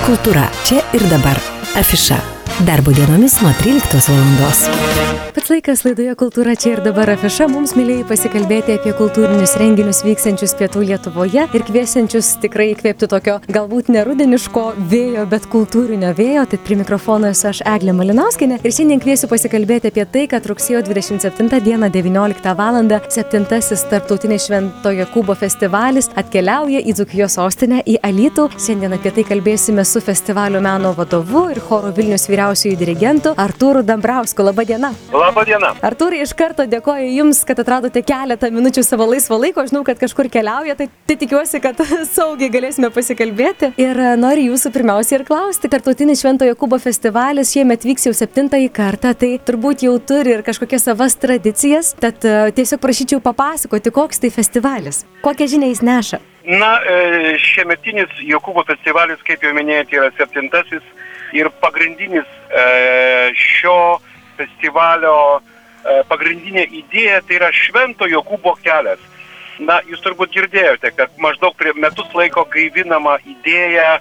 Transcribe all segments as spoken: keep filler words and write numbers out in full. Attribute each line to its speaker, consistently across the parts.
Speaker 1: Kultūra čia ir dabar. Afiša. Darbo dienomis nuo tryliktos valandos. Pats laikas laidoje Kultūra čia ir dabar afiša mums mylėjai pasikalbėti apie kultūrinius renginius vyksiančius pietų Lietuvoje ir kviesiančius tikrai įkvėpti tokio galbūt ne rudeniško vėjo, bet kultūrinio vėjo. Tai prie mikrofono esu aš Eglė Malinauskienė ir šiandien kviesiu pasikalbėti apie tai, kad rugsėjo dvidešimt septintą dieną devynioliktą valandą septintasis tarptautinis Švento Jokūbo festivalis atkeliauja į Dzūkijos sostinę, į Alytų. Šiandien apie tai kalbėsime su festivalio meno vadovu ir choro Vilnius vyriausiųjų dirigentų Artūru Dambrausku. Labą dieną.
Speaker 2: Labą dieną.
Speaker 1: Artūrai, iš karto dėkoju Jums, kad atradote keletą minučių savo laisvo laiko. Žinau, kad kažkur keliauja, tai, tai tikiuosi, kad saugiai galėsime pasikalbėti. Ir noriu Jūsų pirmiausia ir klausti. Tarptautinis Švento Jokūbo festivalis šiemet vyks jau septintąjį kartą, tai turbūt jau turi ir kažkokias savas tradicijas. Tad tiesiog prašyčiau papasakoti, koks tai festivalis. Kokią žinią jis neša?
Speaker 2: Na, šiemetinis Jokūbo festivalis, kaip jau minėjote, yra septintasis. Ir pagrindinis e, šio festivalio e, pagrindinė idėja tai yra Švento Jokūbo kelias. Na, jūs turbūt girdėjote, kad maždaug prie metus laiko gaivinama idėja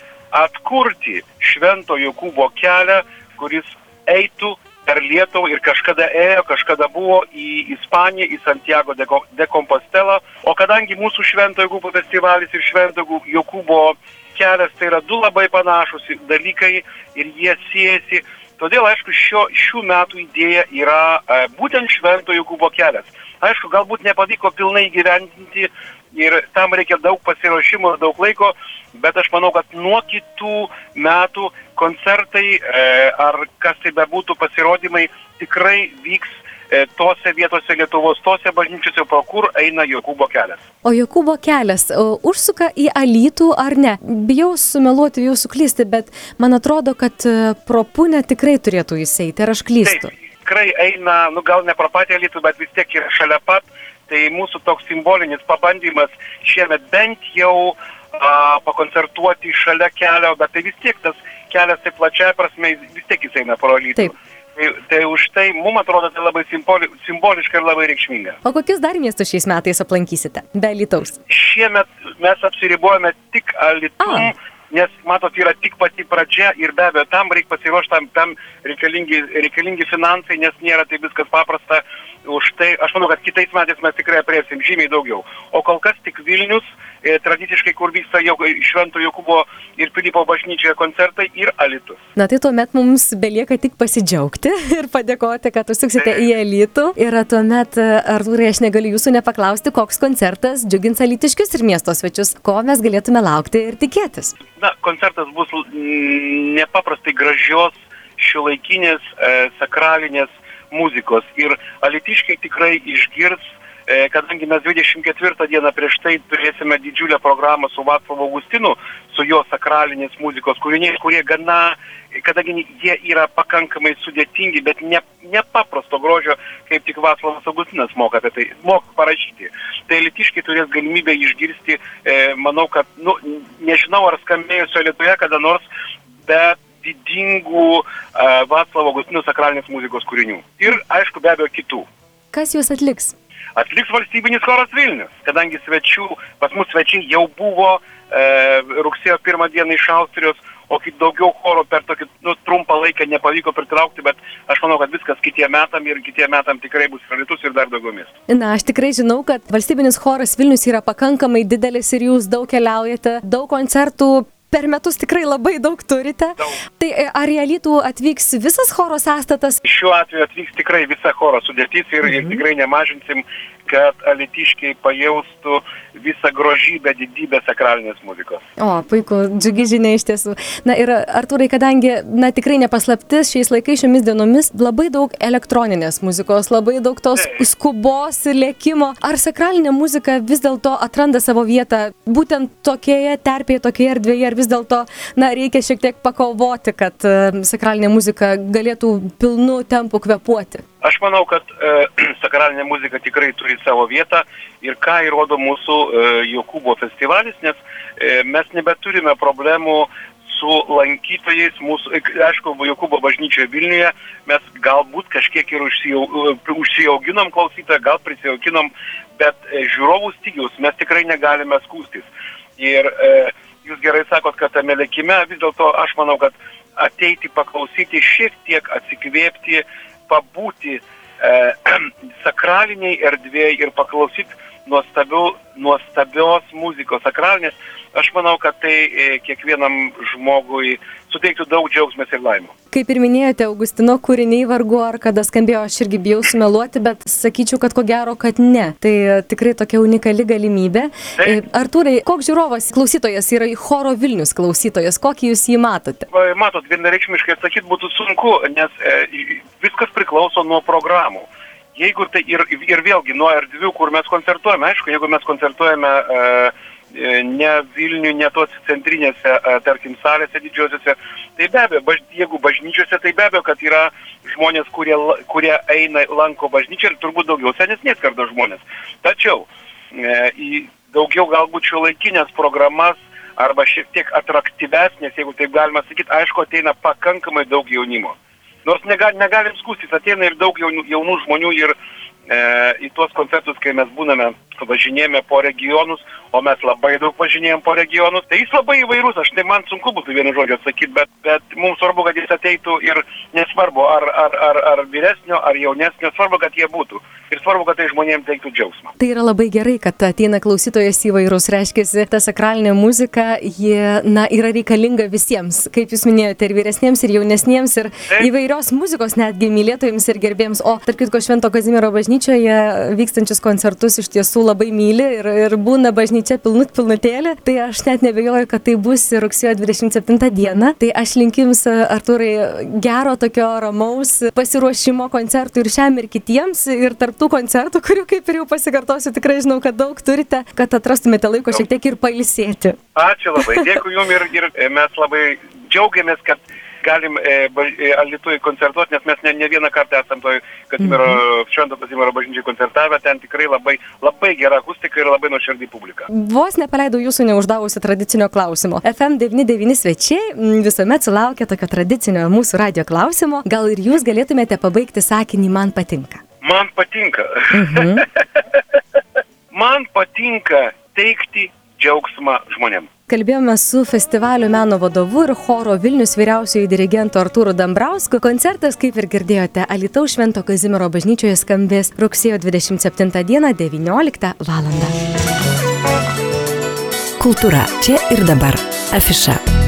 Speaker 2: atkurti Švento Jokūbo kelią, kuris eitų per Lietuvą ir kažkada ėjo, kažkada buvo į Ispaniją, į Santiago de Compostela. O kadangi mūsų Švento Jokūbo festivalis ir Švento Jokūbo kelias tai yra du labai panašus dalykai ir jie siejasi. Todėl, aišku, šio, šių metų idėja yra e, būtent Švento Jokūbo kelias. Aišku, galbūt nepavyko pilnai įgyvendinti ir tam reikia daug pasiruošimo ir daug laiko, bet aš manau, kad nuo kitų metų koncertai e, ar kas tai bebūtų pasirodymai tikrai vyks tose vietose Lietuvos, tose bažnyčiose, pro kur eina Jokūbo kelias.
Speaker 1: O Jokūbo kelias o, užsuka į Alytų ar ne? Bijau sumeluoti, bijau suklysti, bet man atrodo, kad pro Punę tikrai turėtų jis eiti, ar aš klystu?
Speaker 2: Taip, tikrai eina, nu gal ne pro patį Alytų, bet vis tiek yra šalia pat. Tai mūsų toks simbolinis pabandymas šiemet bent jau a, pakoncertuoti šalia kelio, bet tai vis tiek tas kelias tai plačiai prasme, vis tiek jis eina pro Alytų.
Speaker 1: Taip.
Speaker 2: Tai, tai už tai mums atrodo tai labai simboli, simboliška ir labai reikšminga.
Speaker 1: O kokius dar miestus šiais metais aplankysite, be Alytaus?
Speaker 2: Šiemet mes apsiribojame tik Alytum, nes, matot, yra tik pati pradžia ir be abejo, tam reikia pasiruošti, tam, tam reikalingi, reikalingi finansai, nes nėra tai viskas paprasta. Už tai, aš manau, kad kitais metais mes tikrai aprėpsim žymiai daugiau. O kol kas tik Vilnius, e, tradiciškai, kur vyksta jau Švento Jokūbo ir Pilypo bažnyčioje koncertai ir Alytus.
Speaker 1: Na tai tuomet mums belieka tik pasidžiaugti ir padėkoti, kad užsuksite į Alytų. Ir tuomet, Artūrai, aš negaliu Jūsų nepaklausti, koks koncertas džiugins alytiškius ir miesto svečius, ko mes galėtume laukti ir tikėtis.
Speaker 2: Na, koncertas bus mm, nepaprastai gražios, šiuolaikinės, e, sakralinės muzikos ir alytiškiai tikrai išgirs, e, kadangi mes dvidešimt ketvirtą dieną prieš tai turėsime didžiulę programą su Vaclavu Augustinu, su jo sakralinės muzikos kūriniais, kurie gana, kadangi jie yra pakankamai sudėtingi, bet ne, nepaprasto grožio, kaip tik Vaclavas Augustinas moka apie tai, moka parašyti. Tai alytiškiai turės galimybę išgirsti, e, manau, kad, nu, nežinau, ar skambėjusio Lietuvoje kada nors, bet didingų uh, Vaclavo Augustino sakralinės muzikos kūrinių. Ir, aišku, be abejo, kitų.
Speaker 1: Kas jūs atliks?
Speaker 2: Atliks valstybinis choras Vilnius, kadangi svečių, pas mus svečiai jau buvo uh, rugsėjo pirmą dieną iš Austrijos, o kit daugiau choro per tokį nu, trumpą laiką nepavyko pritraukti, bet aš manau, kad viskas kitiem metam ir kitiem metam tikrai bus Alytus ir dar daugiau miestų.
Speaker 1: Na, aš tikrai žinau, kad valstybinis choras Vilnius yra pakankamai didelis ir jūs daug keliaujate, daug koncertų per metus tikrai labai daug turite.
Speaker 2: Daug.
Speaker 1: Tai ar į Alytų atvyks visas choro sąstatas?
Speaker 2: Šiuo atveju atvyks tikrai visa choro sudėtis ir, mhm. ir tikrai nemažinsim, kad alytiškiai pajaustų visą grožybę, didybę sakralinės muzikos.
Speaker 1: O, puiku, džiugi žinia iš tiesų. Na ir Artūrai, kadangi, na tikrai nepaslaptis, šiais laikais, šiomis dienomis labai daug elektroninės muzikos, labai daug tos Ei. skubos ir lėkimo. Ar sakralinė muzika vis dėlto atranda savo vietą būtent tokioje terpėje, tokioje erdvėje, ar vis dėlto, na, reikia šiek tiek pakovoti, kad uh, sakralinė muzika galėtų pilnu tempu kvėpuoti?
Speaker 2: Aš manau, kad e, sakralinė muzika tikrai turi savo vietą ir ką įrodo mūsų e, Jokūbo festivalis, nes e, mes nebeturime problemų su lankytojais. Mūsų, aišku, Jokūbo bažnyčioje Vilniuje mes galbūt kažkiek ir užsijauginom klausytoją, gal prisijauginom, bet e, žiūrovų stygiaus mes tikrai negalime skųstis. Ir e, jūs gerai sakot, kad tame lėkime, vis dėlto aš manau, kad ateiti, paklausyti, šiek tiek atsikvėpti, pabūti e, sakraliniai erdvėje ir paklausyti nuostabių, nuostabios muzikos sakralinės, aš manau, kad tai e, kiekvienam žmogui suteiktų daug džiaugsmės ir laimų.
Speaker 1: Kaip ir minėjote, Augustino kūriniai vargu ar kada skambėjo, aš irgi bijau sumeluoti, bet sakyčiau, kad ko gero, kad ne. Tai tikrai tokia unikali galimybė. Tai. Artūrai, koks žiūrovas klausytojas yra Choro Vilnius klausytojas, kokį jūs jį matote?
Speaker 2: Matot, vienareikšmiškai atsakyti būtų sunku, nes e, viskas priklauso nuo programų. Jeigu tai ir, ir vėlgi nuo erdvių, kur mes koncertuojame, aišku, jeigu mes koncertuojame e, ne Vilniuje, ne tos centrinėse, tarkim, salėse didžiosiuose, tai be abejo, baž, jeigu bažnyčiose, tai be abejo, kad yra žmonės, kurie, kurie eina, lanko bažnyčią ir turbūt daugiau senesnės kartos žmonės. Tačiau e, į daugiau galbūt šiuolaikinės programas arba šiek tiek atraktyvesnės, jeigu taip galima sakyti, aišku, ateina pakankamai daug jaunimo. Nors negal, negalim skųstis, ateina ir daug jaunų, jaunų žmonių ir e, į tuos koncertus, kai mes būname, važinėjame po regionus, o mes labai daug važinėjom po regionus. Tai jis labai įvairus, aš tai man sunku būtų vienu žodžiu atsakyti, bet, bet mums svarbu, kad jis ateitų ir nesvarbu, ar, ar, ar, ar vyresnio, ar jaunesnio, svarbu, kad jie būtų. Ir svarbu, kad tai žmonėms teiktų džiaugsmą.
Speaker 1: Tai yra labai gerai, kad ateina klausytojas įvairus, reiškia, ta sakralinė muzika, ji, na, yra reikalinga visiems, kaip jūs minėjote, ir vyresniems, ir jaunesniems, ir Taip. Įvairios muzikos netgi mylėtojams ir gerbėjams. O tarp kitko, Švento Kazimiero bažnyčioje vykstančius koncertus iš tiesų labai myli ir, ir būna bažnyčia pilnut pilnutėlė. Tai aš net nebejoju, kad tai bus rugsėjo dvidešimt septintą dieną. Tai aš linkiu jums, Artūrai, gero tokio ramaus pasiruošimo koncertų ir šiam ir kitiems, ir tarp tų koncertų, kurių kaip ir jau pasikartosiu, tikrai žinau, kad daug turite, kad atrastumėte laiko šiek tiek ir pailsėti.
Speaker 2: Ačiū labai, dėkui jums ir, ir mes labai džiaugiamės, kad galim e, Alytuje koncertuoti, nes mes ne, ne vieną kartą esam toj Kazimiero, mm-hmm. Švento Kazimiero bažnyčiai koncertavę, ten tikrai labai, labai gera akustika ir labai nuoširdį publika.
Speaker 1: Vos nepaleidau jūsų neuždavusi tradicinio klausimo. F M devyni devyni svečiai visuomet sulaukia tokio tradicinio mūsų radio klausimo. Gal ir jūs galėtumėte pabaigti sakinį "man patinka"?
Speaker 2: Man patinka. Mm-hmm. Man patinka teikti džiaugsmą žmonėms.
Speaker 1: Kalbėjome su festivalio meno vadovu ir Choro Vilnius vyriausiojo dirigentu Artūru Dambrausku. Koncertas, kaip ir girdėjote, Alytaus Švento Kazimiero bažnyčioje skambės rugsėjo dvidešimt septintą dieną devynioliktą valandą. Kultūra čia ir dabar. Afiša.